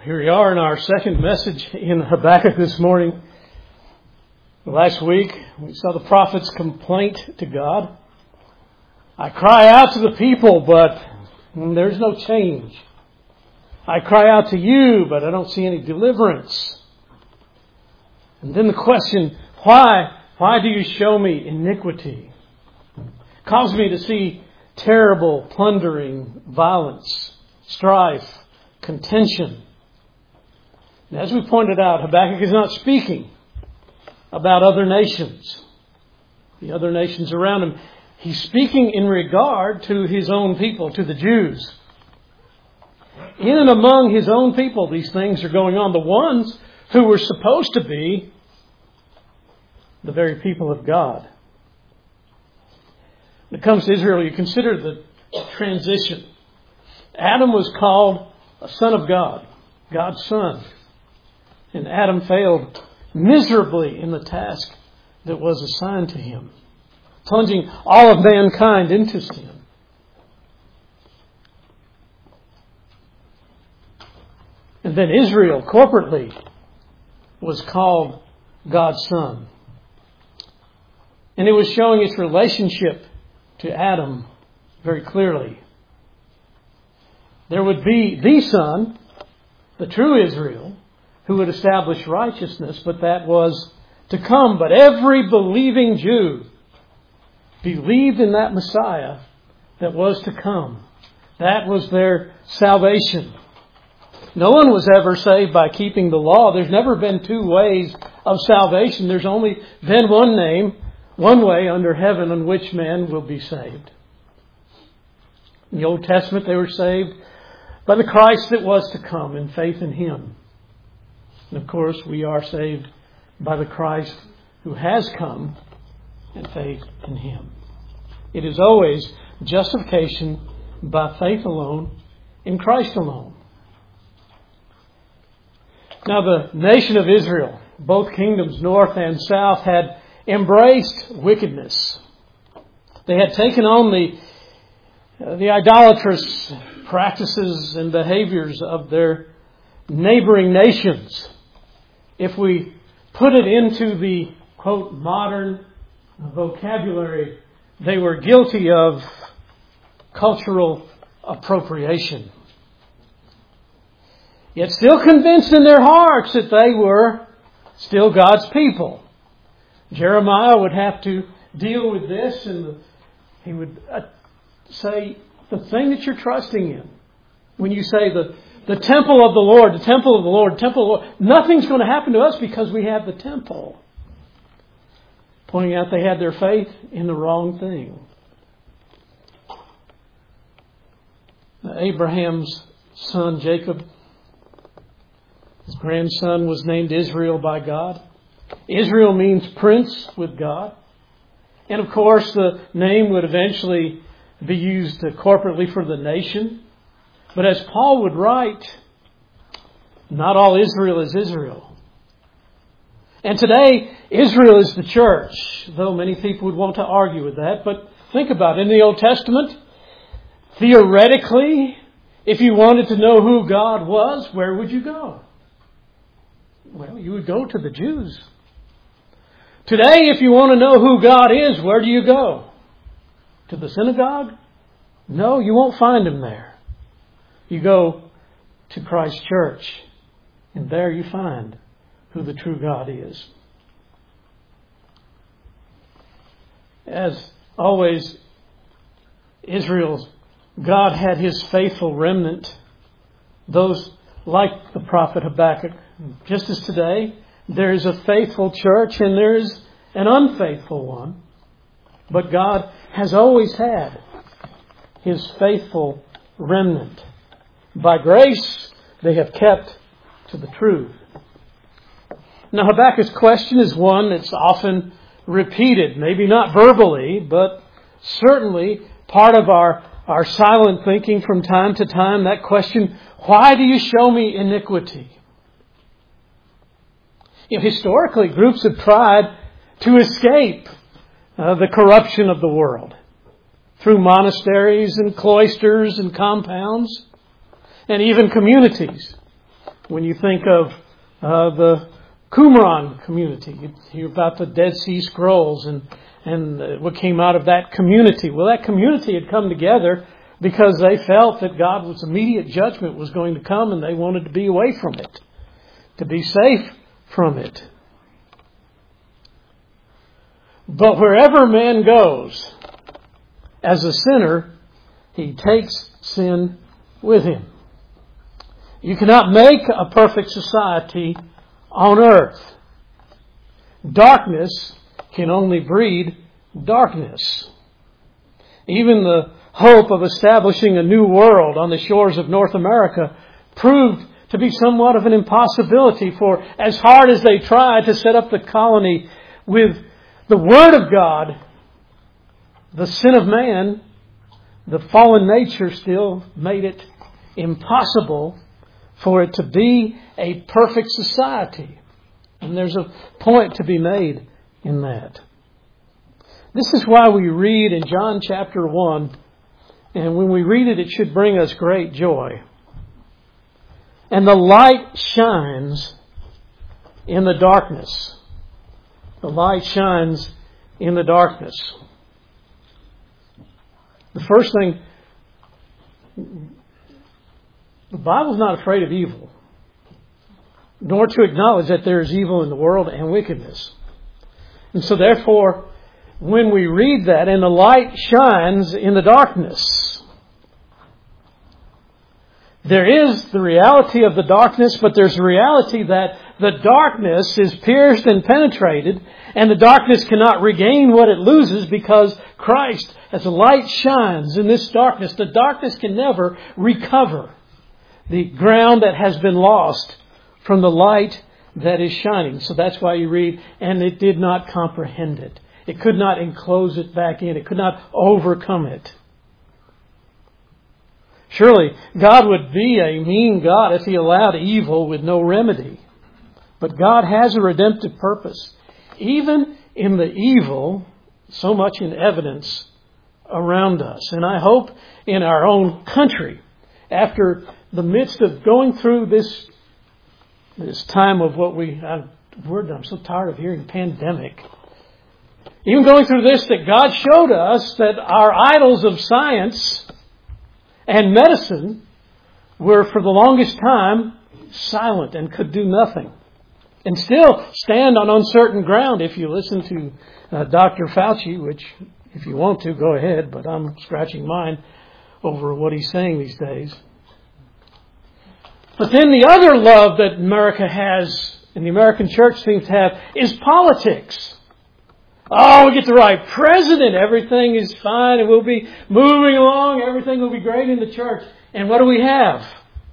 Here we are in our second message in Habakkuk this morning. Last week, we saw the prophet's complaint to God. I cry out to the people, but there's no change. I cry out to you, but I don't see any deliverance. And then the question, why do you show me iniquity? Cause me to see terrible plundering, violence, strife, contention. And as we pointed out, Habakkuk is not speaking about other nations, the other nations around him. He's speaking in regard to his own people, to the Jews. In and among his own people, these things are going on. The ones who were supposed to be the very people of God. When it comes to Israel, you consider the transition. Adam was called a son of God, God's son. And Adam failed miserably in the task that was assigned to him, plunging all of mankind into sin. And then Israel, corporately, was called God's son. And it was showing its relationship to Adam very clearly. There would be the Son, the true Israel, who would establish righteousness, but that was to come. But every believing Jew believed in that Messiah that was to come. That was their salvation. No one was ever saved by keeping the law. There's never been two ways of salvation. There's only been one name, one way under heaven on which man will be saved. In the Old Testament, they were saved by the Christ that was to come in faith in Him. And of course, we are saved by the Christ who has come in faith in Him. It is always justification by faith alone, in Christ alone. Now, the nation of Israel, both kingdoms, north and south, had embraced wickedness. They had taken on the idolatrous practices and behaviors of their neighboring nations. If we put it into the, quote, modern vocabulary, they were guilty of cultural appropriation. Yet still convinced in their hearts that they were still God's people. Jeremiah would have to deal with this, and he would say, the thing that you're trusting in, when you say the temple of the Lord, the temple of the Lord, temple of the Lord, nothing's going to happen to us because we have the temple. Pointing out they had their faith in the wrong thing. Abraham's son Jacob, his grandson, was named Israel by God. Israel means prince with God. And of course, the name would eventually be used corporately for the nation. But as Paul would write, not all Israel is Israel. And today, Israel is the church, though many people would want to argue with that. But think about it. In the Old Testament, theoretically, if you wanted to know who God was, where would you go? Well, you would go to the Jews. Today, if you want to know who God is, where do you go? To the synagogue? No, you won't find Him there. You go to Christ's church, and there you find who the true God is. As always, Israel's God had His faithful remnant, those like the prophet Habakkuk. Just as today, there is a faithful church and there is an unfaithful one. But God has always had His faithful remnant. By grace, they have kept to the truth. Now, Habakkuk's question is one that's often repeated, maybe not verbally, but certainly part of our silent thinking from time to time. That question, why do you show me iniquity? Historically, groups have tried to escape the corruption of the world through monasteries and cloisters and compounds and even communities. When you think of the Qumran community, you hear about the Dead Sea Scrolls and what came out of that community. Well, that community had come together because they felt that God's immediate judgment was going to come, and they wanted to be away from it, to be safe from it. But wherever man goes, as a sinner, he takes sin with him. You cannot make a perfect society on earth. Darkness can only breed darkness. Even the hope of establishing a new world on the shores of North America proved to be somewhat of an impossibility, for as hard as they tried to set up the colony with the Word of God, the sin of man, the fallen nature still made it impossible for it to be a perfect society. And there's a point to be made in that. This is why we read in John chapter 1, and when we read it, it should bring us great joy. And the light shines in the darkness. The light shines in the darkness. The first thing, the Bible's not afraid of evil, nor to acknowledge that there is evil in the world and wickedness. And so therefore, when we read that, and the light shines in the darkness, there is the reality of the darkness, but there's the reality that the darkness is pierced and penetrated, and the darkness cannot regain what it loses, because Christ, as the light shines in this darkness, the darkness can never recover the ground that has been lost from the light that is shining. So that's why you read, and it did not comprehend it. It could not enclose it back in. It could not overcome it. Surely God would be a mean God if He allowed evil with no remedy. But God has a redemptive purpose. Even in the evil, so much in evidence around us. And I hope in our own country, after the midst of going through this time of I'm so tired of hearing pandemic. Even going through this, that God showed us that our idols of science and medicine were for the longest time silent and could do nothing. And still stand on uncertain ground if you listen to Dr. Fauci, which if you want to, go ahead, but I'm scratching mine over what he's saying these days. But then the other love that America has, and the American church seems to have, is politics. Oh, we get the right president, everything is fine, and we'll be moving along, everything will be great in the church. And what do we have?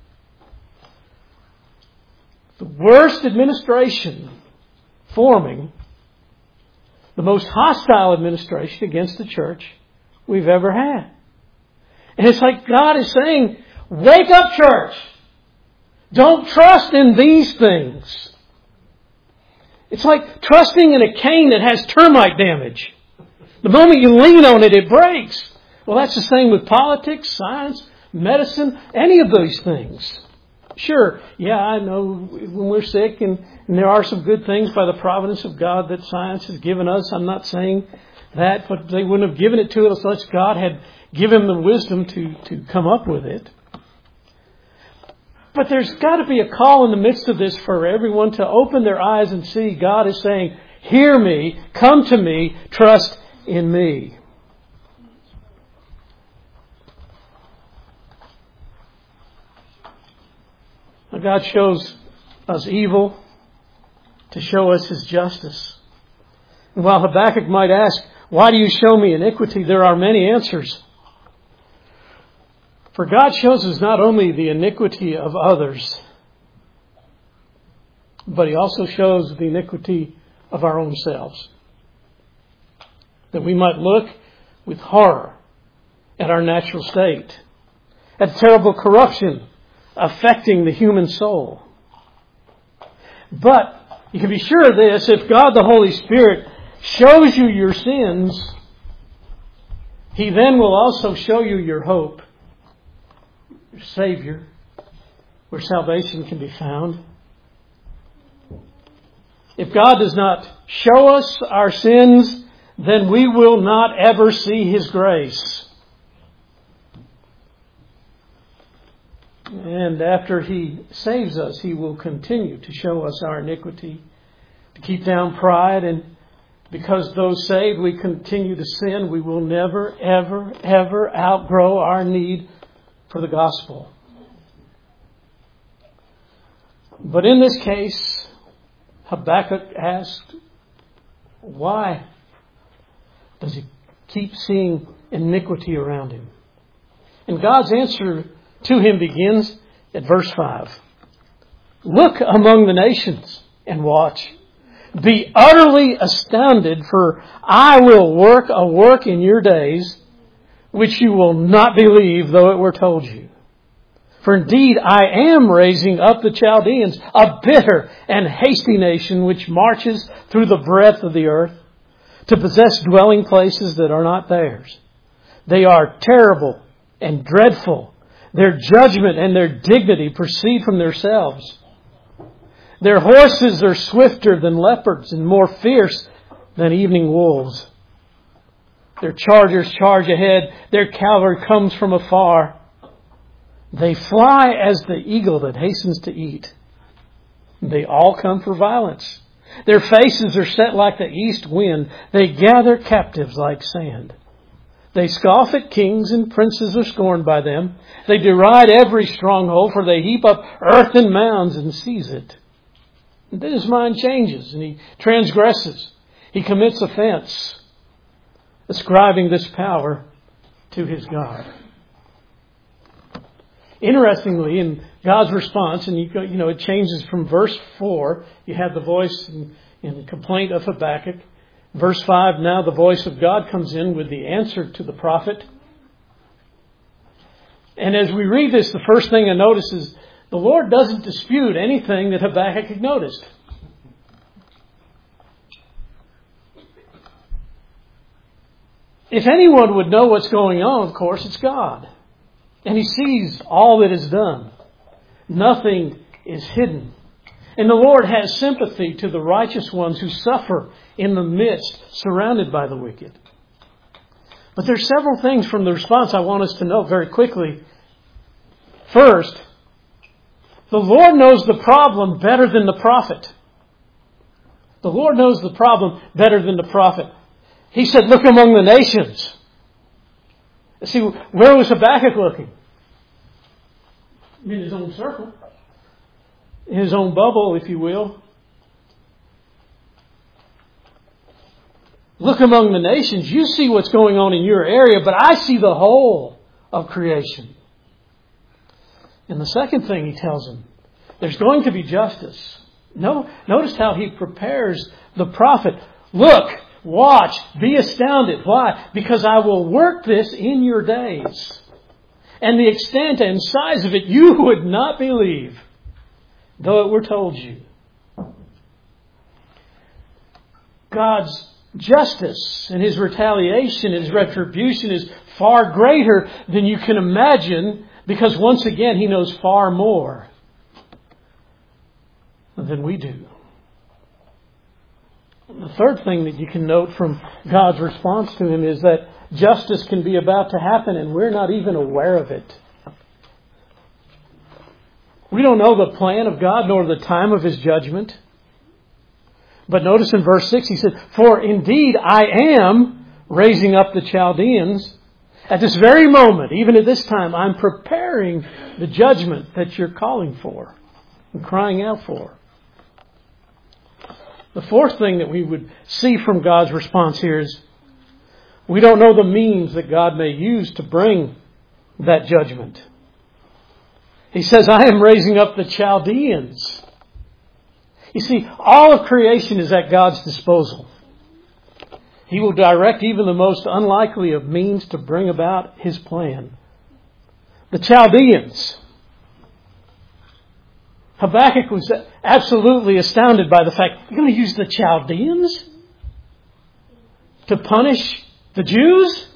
The worst administration forming, the most hostile administration against the church we've ever had. And it's like God is saying, wake up, church! Don't trust in these things. It's like trusting in a cane that has termite damage. The moment you lean on it, it breaks. Well, that's the same with politics, science, medicine, any of those things. Sure, yeah, I know when we're sick and there are some good things by the providence of God that science has given us. I'm not saying that, but they wouldn't have given it to us unless God had given them wisdom to come up with it. But there's got to be a call in the midst of this for everyone to open their eyes and see God is saying, hear me, come to me, trust in me. Now God shows us evil to show us His justice. And while Habakkuk might ask, why do you show me iniquity? There are many answers. For God shows us not only the iniquity of others, but He also shows the iniquity of our own selves. That we might look with horror at our natural state, at terrible corruption affecting the human soul. But you can be sure of this, if God the Holy Spirit shows you your sins, He then will also show you your hope, your Savior, where salvation can be found. If God does not show us our sins, then we will not ever see His grace. And after He saves us, He will continue to show us our iniquity, to keep down pride, and because those saved, we continue to sin, we will never, ever, ever outgrow our need for the gospel. But in this case, Habakkuk asked, why does he keep seeing iniquity around him? And God's answer to him begins at verse 5. Look among the nations and watch. Be utterly astounded, for I will work a work in your days which you will not believe, though it were told you. For indeed I am raising up the Chaldeans, a bitter and hasty nation which marches through the breadth of the earth, to possess dwelling places that are not theirs. They are terrible and dreadful. Their judgment and their dignity proceed from themselves. Their horses are swifter than leopards and more fierce than evening wolves. Their chargers charge ahead. Their cavalry comes from afar. They fly as the eagle that hastens to eat. They all come for violence. Their faces are set like the east wind. They gather captives like sand. They scoff at kings, and princes are scorned by them. They deride every stronghold, for they heap up earth and mounds and seize it. And then his mind changes and he transgresses. He commits offense, ascribing this power to his God. Interestingly, in God's response, and it changes from verse 4, you have the voice in complaint of Habakkuk. Verse 5, now the voice of God comes in with the answer to the prophet. And as we read this, the first thing I notice is the Lord doesn't dispute anything that Habakkuk had noticed. If anyone would know what's going on, of course, it's God. And He sees all that is done. Nothing is hidden. And the Lord has sympathy to the righteous ones who suffer in the midst, surrounded by the wicked. But there's several things from the response I want us to note very quickly. First, the Lord knows the problem better than the prophet. The Lord knows the problem better than the prophet. He said, look among the nations. See, where was Habakkuk looking? In his own circle. In his own bubble, if you will. Look among the nations. You see what's going on in your area, but I see the whole of creation. And the second thing he tells him, there's going to be justice. Notice how he prepares the prophet. Look, watch, be astounded. Why? Because I will work this in your days. And the extent and size of it you would not believe, though it were told you. God's justice and His retaliation, His retribution is far greater than you can imagine, because once again He knows far more than we do. The third thing that you can note from God's response to him is that justice can be about to happen and we're not even aware of it. We don't know the plan of God nor the time of His judgment. But notice in verse 6 he said, for indeed I am raising up the Chaldeans. At this very moment, even at this time, I'm preparing the judgment that you're calling for and crying out for. The fourth thing that we would see from God's response here is we don't know the means that God may use to bring that judgment. He says, I am raising up the Chaldeans. You see, all of creation is at God's disposal. He will direct even the most unlikely of means to bring about His plan. The Chaldeans. Habakkuk was absolutely astounded by the fact, you're going to use the Chaldeans to punish the Jews?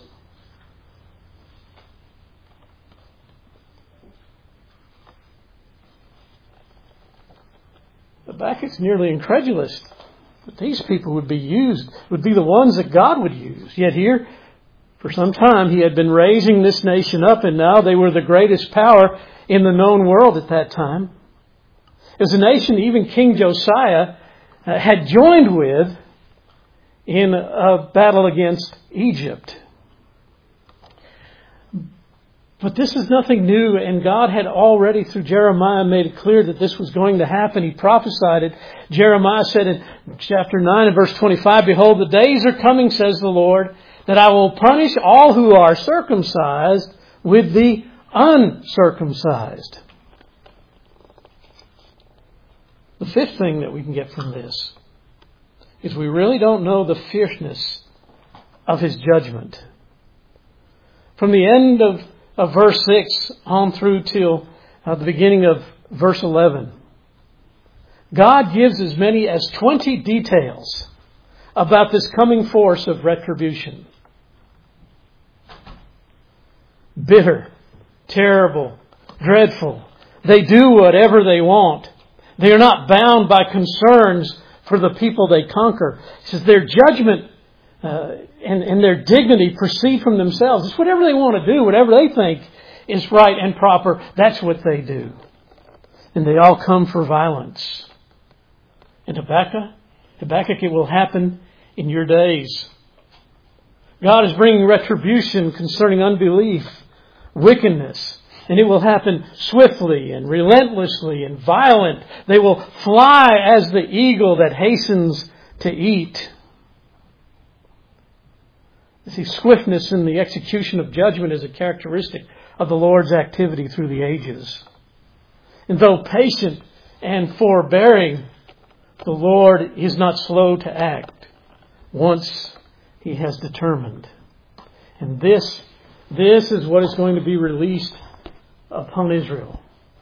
Habakkuk's nearly incredulous that these people would be the ones that God would use. Yet here, for some time, he had been raising this nation up, and now they were the greatest power in the known world at that time. It was a nation even King Josiah had joined with in a battle against Egypt. But this is nothing new, and God had already, through Jeremiah, made it clear that this was going to happen. He prophesied it. Jeremiah said in chapter 9 and verse 25, "Behold, the days are coming, says the Lord, that I will punish all who are circumcised with the uncircumcised." The fifth thing that we can get from this is we really don't know the fierceness of His judgment. From the end of verse 6 on through till the beginning of verse 11, God gives as many as 20 details about this coming force of retribution. Bitter, terrible, dreadful. They do whatever they want. They are not bound by concerns for the people they conquer. It says their judgment and their dignity proceed from themselves. It's whatever they want to do, whatever they think is right and proper, that's what they do. And they all come for violence. And Habakkuk, it will happen in your days. God is bringing retribution concerning unbelief, wickedness, and it will happen swiftly and relentlessly and violent. They will fly as the eagle that hastens to eat. You see, swiftness in the execution of judgment is a characteristic of the Lord's activity through the ages. And though patient and forbearing, the Lord is not slow to act once He has determined. And this is what is going to be released upon Israel.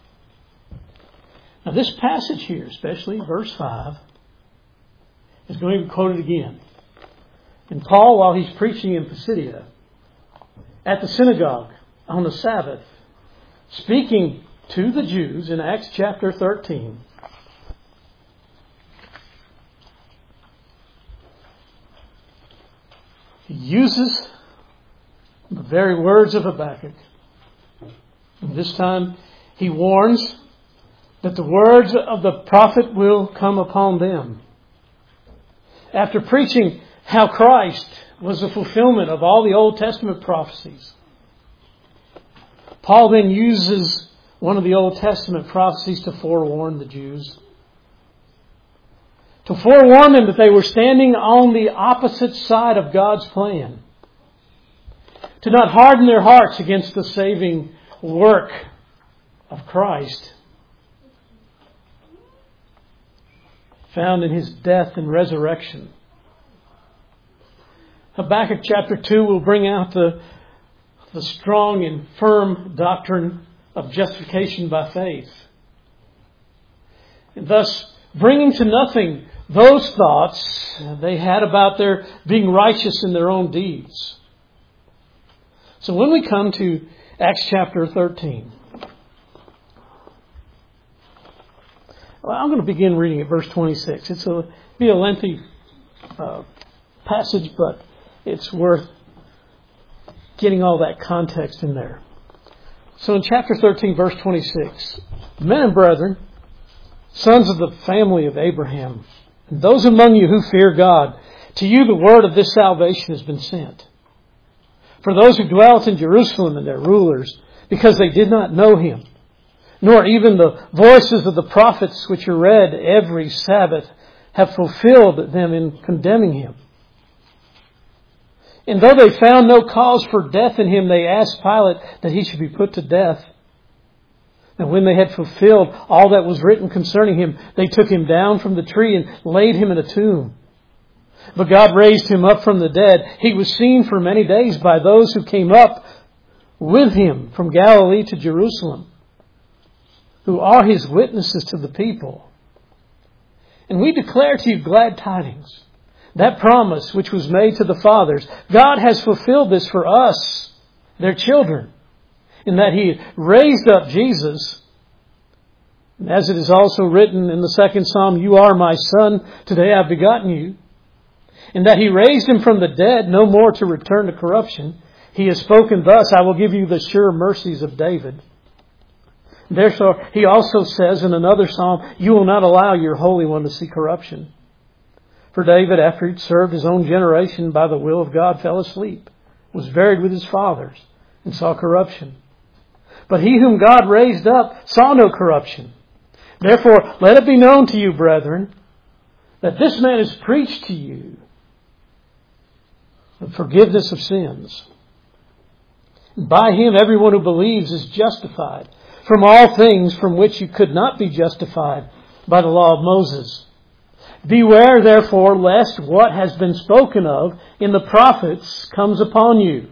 Now this passage here, especially verse 5, is going to be quoted again. And Paul, while he's preaching in Pisidia, at the synagogue on the Sabbath, speaking to the Jews in Acts chapter 13, he uses the very words of Habakkuk. And this time he warns that the words of the prophet will come upon them. After preaching how Christ was the fulfillment of all the Old Testament prophecies, Paul then uses one of the Old Testament prophecies to forewarn the Jews. To forewarn them that they were standing on the opposite side of God's plan. To not harden their hearts against the saving work of Christ, found in His death and resurrection. Habakkuk chapter 2 will bring out the strong and firm doctrine of justification by faith. And thus bringing to nothing those thoughts they had about their being righteous in their own deeds. So when we come to Acts chapter 13, well, I'm going to begin reading at verse 26. It'll be a lengthy passage, but it's worth getting all that context in there. So in chapter 13, verse 26, "Men and brethren, sons of the family of Abraham, and those among you who fear God, to you the word of this salvation has been sent. For those who dwelt in Jerusalem and their rulers, because they did not know Him, nor even the voices of the prophets which are read every Sabbath, have fulfilled them in condemning Him. And though they found no cause for death in Him, they asked Pilate that He should be put to death. And when they had fulfilled all that was written concerning Him, they took Him down from the tree and laid Him in a tomb. But God raised Him up from the dead. He was seen for many days by those who came up with Him from Galilee to Jerusalem, who are His witnesses to the people. And we declare to you glad tidings. That promise which was made to the fathers, God has fulfilled this for us, their children, in that He raised up Jesus, And as it is also written in the second Psalm, "You are my son, today I have begotten you." And that He raised Him from the dead, no more to return to corruption. He has spoken thus, "I will give you the sure mercies of David." Therefore, He also says in another Psalm, "You will not allow your Holy One to see corruption." For David, after he'd served his own generation by the will of God, fell asleep, was buried with his fathers, and saw corruption. But He whom God raised up saw no corruption. Therefore, let it be known to you, brethren, that this man is preached to you, the forgiveness of sins. By Him, everyone who believes is justified from all things from which you could not be justified by the law of Moses. Beware, therefore, lest what has been spoken of in the prophets comes upon you.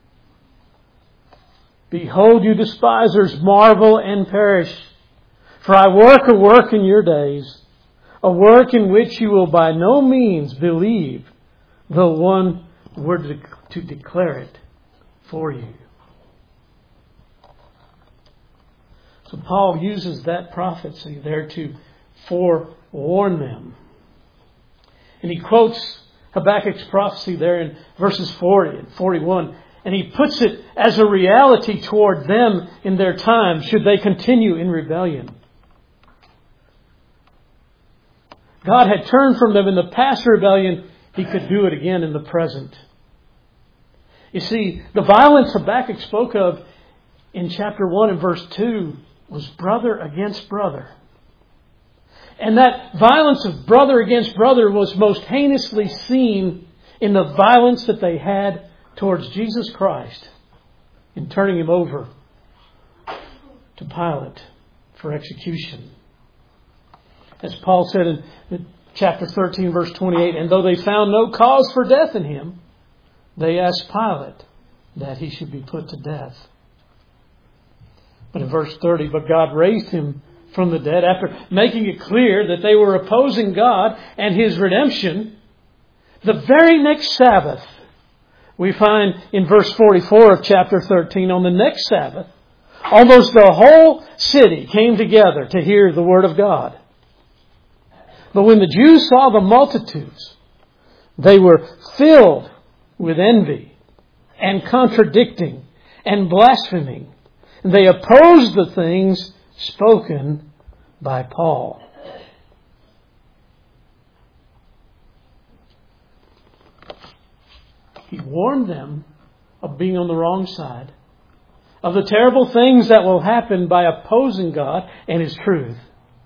Behold, you despisers, marvel and perish. For I work a work in your days, a work in which you will by no means believe, though one were to declare it for you. So Paul uses that prophecy there to forewarn them. And he quotes Habakkuk's prophecy there in verses 40 and 41. And he puts it as a reality toward them in their time, should they continue in rebellion. God had turned from them in the past rebellion. He could do it again in the present. You see, the violence Habakkuk spoke of in chapter 1 and verse 2 was brother against brother. And that violence of brother against brother was most heinously seen in the violence that they had towards Jesus Christ in turning Him over to Pilate for execution. As Paul said in chapter 13, verse 28, "And though they found no cause for death in Him, they asked Pilate that He should be put to death." But in verse 30, "But God raised Him from the dead," after making it clear that they were opposing God and His redemption. The very next Sabbath, we find in verse 44 of chapter 13, on the next Sabbath, almost the whole city came together to hear the Word of God. But when the Jews saw the multitudes, they were filled with envy and contradicting and blaspheming. And they opposed the things spoken by Paul. He warned them of being on the wrong side, of the terrible things that will happen by opposing God and His truth.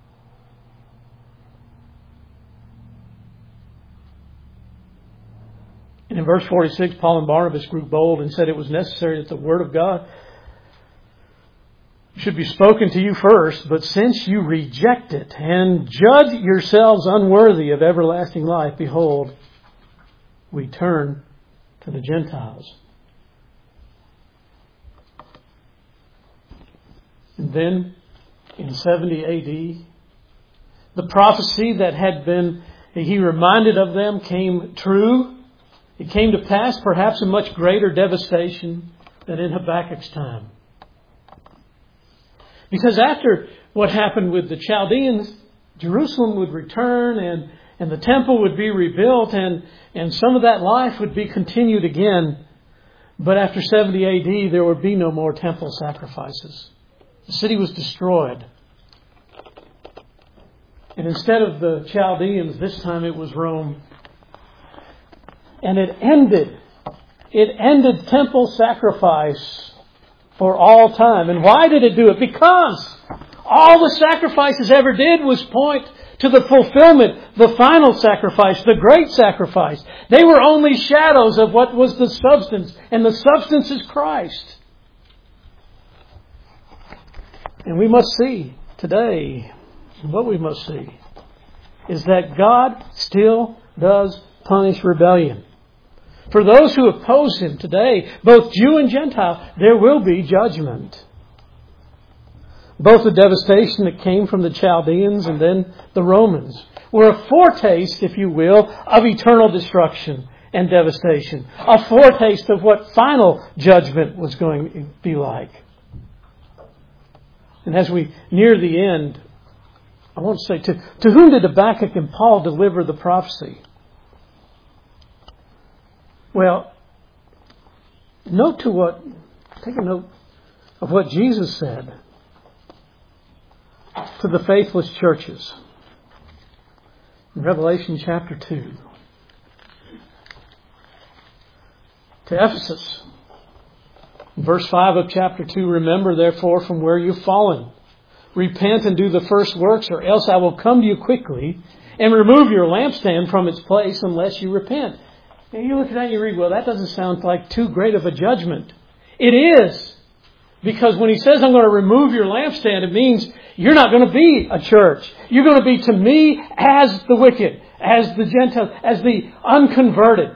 And in verse 46, Paul and Barnabas grew bold and said it was necessary that the Word of God should be spoken to you first, but since you reject it and judge yourselves unworthy of everlasting life, behold, we turn to the Gentiles. And then, in 70 A.D., the prophecy that had been, he reminded of them, came true. It came to pass, perhaps in much greater devastation than in Habakkuk's time. Because after what happened with the Chaldeans, Jerusalem would return and the temple would be rebuilt and some of that life would be continued again. But after 70 A.D., there would be no more temple sacrifices. The city was destroyed. And instead of the Chaldeans, this time it was Rome. And it ended temple sacrifice for all time. And why did it do it? Because all the sacrifices ever did was point to the fulfillment, the final sacrifice, the great sacrifice. They were only shadows of what was the substance. And the substance is Christ. And we must see today, what we must see, is that God still does punish rebellion. For those who oppose Him today, both Jew and Gentile, there will be judgment. Both the devastation that came from the Chaldeans and then the Romans were a foretaste, if you will, of eternal destruction and devastation. A foretaste of what final judgment was going to be like. And as we near the end I want to say, to whom did Habakkuk and Paul deliver the prophecy? Well, take a note of what Jesus said to the faithless churches in Revelation chapter 2. To Ephesus, verse 5 of chapter 2, remember therefore from where you've fallen. Repent and do the first works, or else I will come to you quickly and remove your lampstand from its place unless you repent. And you look at that and you read, well, that doesn't sound like too great of a judgment. It is. Because when he says I'm going to remove your lampstand, it means you're not going to be a church. You're going to be to me as the wicked, as the Gentiles, as the unconverted.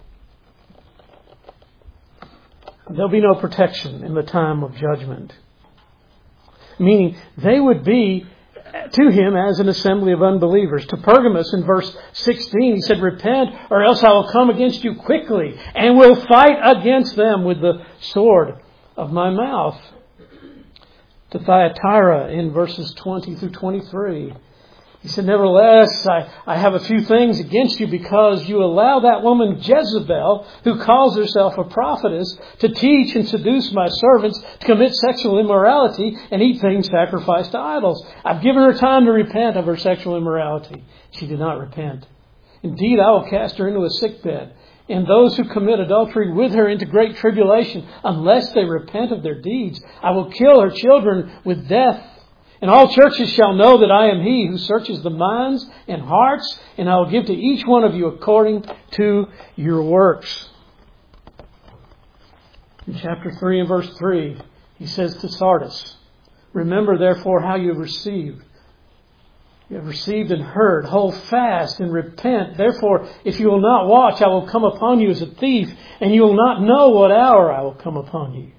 There'll be no protection in the time of judgment. Meaning they would be to him as an assembly of unbelievers. To Pergamos in verse 16, he said, repent or else I will come against you quickly and will fight against them with the sword of my mouth. To Thyatira in verses 20 through 23, he said, nevertheless, I have a few things against you because you allow that woman Jezebel, who calls herself a prophetess, to teach and seduce my servants to commit sexual immorality and eat things sacrificed to idols. I've given her time to repent of her sexual immorality. She did not repent. Indeed, I will cast her into a sickbed, and those who commit adultery with her into great tribulation, unless they repent of their deeds. I will kill her children with death. And all churches shall know that I am He who searches the minds and hearts, and I will give to each one of you according to your works. In chapter 3 and verse 3, he says to Sardis, remember therefore how you have received. You have received and heard. Hold fast and repent. Therefore, if you will not watch, I will come upon you as a thief, and you will not know what hour I will come upon you.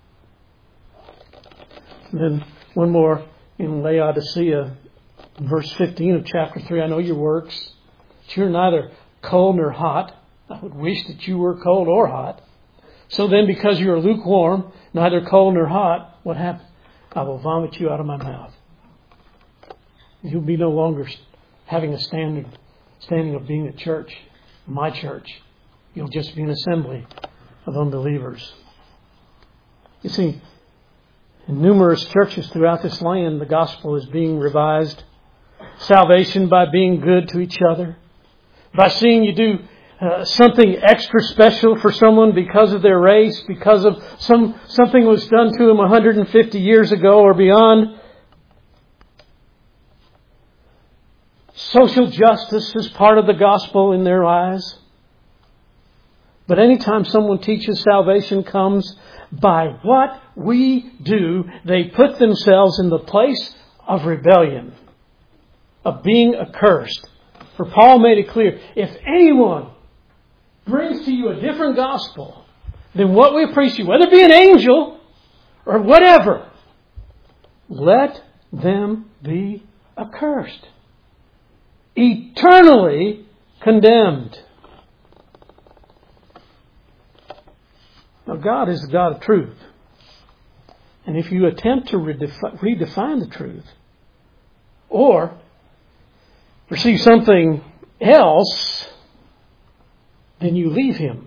And then one more. In Laodicea, verse 15 of chapter 3, I know your works. That you're neither cold nor hot. I would wish that you were cold or hot. So then, because you are lukewarm, neither cold nor hot, what happens? I will vomit you out of my mouth. You'll be no longer having a standing of being a church, my church. You'll just be an assembly of unbelievers. You see, in numerous churches throughout this land, the gospel is being revised. Salvation by being good to each other. By seeing you do something extra special for someone because of their race, because of something was done to them 150 years ago or beyond. Social justice is part of the gospel in their eyes. But anytime someone teaches salvation comes by what we do, they put themselves in the place of rebellion, of being accursed. For Paul made it clear, if anyone brings to you a different gospel than what we preach to you, whether it be an angel or whatever, let them be accursed, eternally condemned. Now, God is the God of truth. And if you attempt to redefine the truth or receive something else, then you leave Him.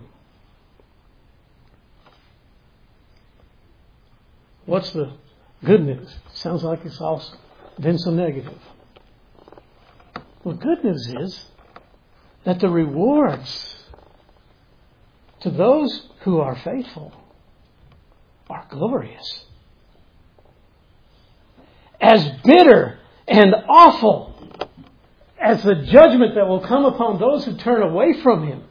What's the good news? Sounds like it's also been so negative. Well, the good news is that the rewards to those who are faithful are glorious. As bitter and awful as the judgment that will come upon those who turn away from Him,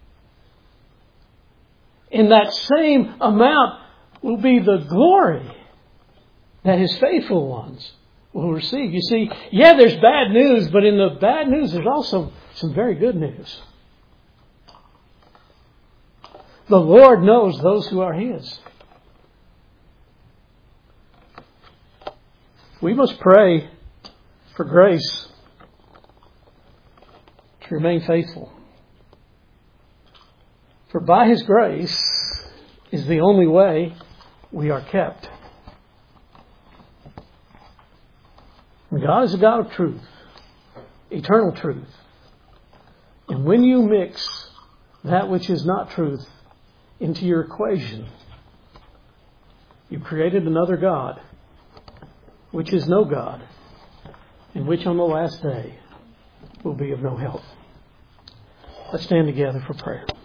in that same amount will be the glory that His faithful ones will receive. You see, there's bad news, but in the bad news there's also some very good news. The Lord knows those who are His. We must pray for grace to remain faithful. For by His grace is the only way we are kept. God is a God of truth, eternal truth. And when you mix that which is not truth into your equation, you created another God, which is no God, and which on the last day will be of no help. Let's stand together for prayer.